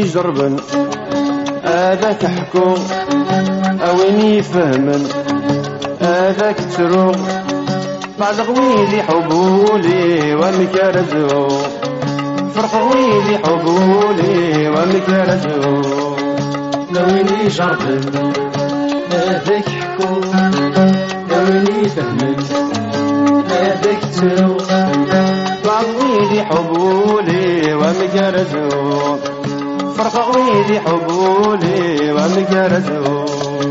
يجربن هذاك حكو وين يفهمن هذاك ترو بعد غويلي حبولي ومكرزو فرق غويلي حبولي ومكرزو وين يجربن هذاك حكو وين يفهمن هذاك ترو بعد غويلي حبولي ومكرزو فرق غويلي حبولي ومكرزو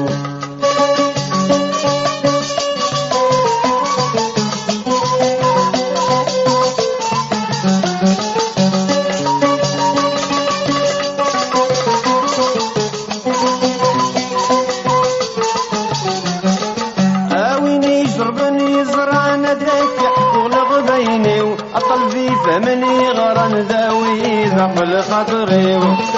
قلبي فمني غران ذاوي ذقل خاطري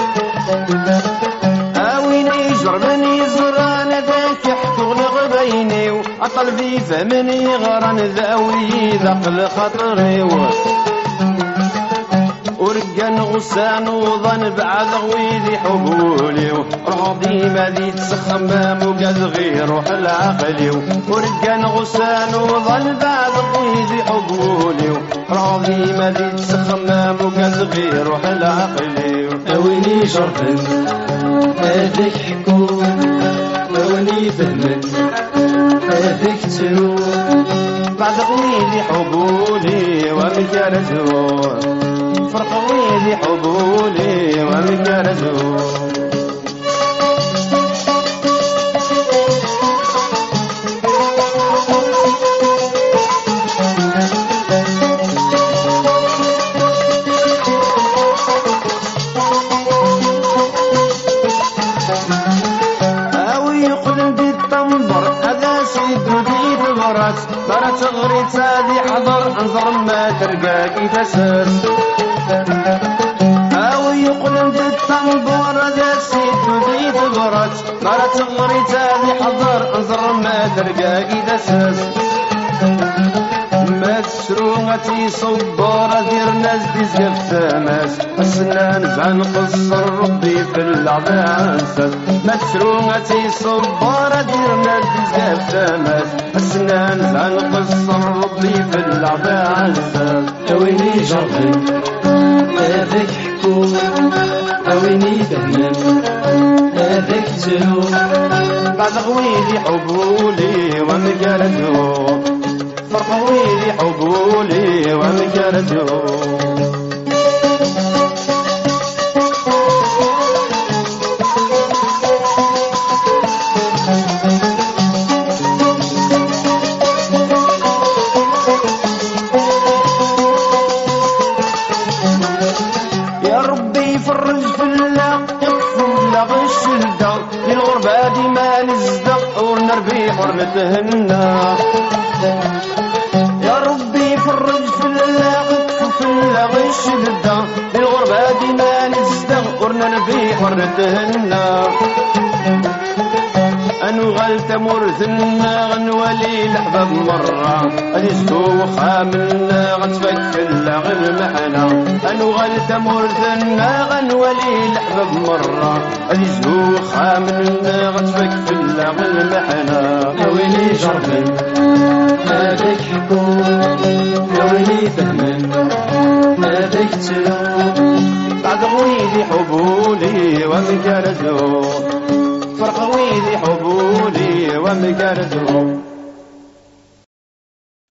وين يجربني زران ذاك يحكو لغبيني قلبي فمني غران ذاوي ذقل خاطري ورقان غسان وظن بعد غويلي حبولي راضي ما ذي تسخمام وقد غير روح العقلي ورقان غسان وظن بعد غويلي حبولي راضي ما ذي تسخمام وقد غير روح العقلي وين يجربن هذاك حكو وين يفهمن هذاك ترو بعد غويلي حبولي ومكرزو فرق غويلي حبولي ومكرزو مرات غريت هذي حضر انظر ما ترقاكي تسس يقلن بالتنبور ذا سيد ودي تبرت مرات غريت هذي حضر انظر ما ترقاكي تسس ما تسروغتي صبور دير ناس دي زقف تماس السنان زعن قصر ربي في العباسس ما تسروغتي صبور دير ناس دي زقف تماس السنان زعن قصر ربي في العباسس وين يجربن هذاك حكو وين يفهمن هذاك ترو بعد غويلي حبولي ومكرزو فرق غويلي حبولي ومكرزو يا ربي فرج في الله يكفو لغش الدار للغربة ديما نزدق ونربيح ونتهنى يا ربي فرج في الله يكفو في لغش الدار للغربة ديما نزدق ونربيح ونتهنى أنو غلت مرثنا غنولي الأحباب مرة أجسو خاملنا غنتفك اللغل محنا أنو غلت مرثنا غنولي الأحباب مرة أجسو خاملنا غنتفك اللغل محنا وين يجربن هذاك حكو وين يفهمن هذاك ترو بعد غويلي حبولي ومكرزو فرق غويلي حبولي ومكرزو